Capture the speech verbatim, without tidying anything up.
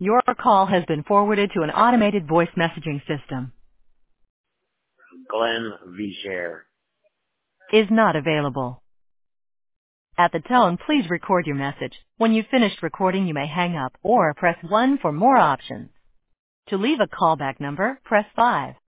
Your call has been forwarded to an automated voice messaging system. Glenn Viger. Is not available. At the tone, please record your message. When you've finished recording, you may hang up or press one for more options. To leave a callback number, press five.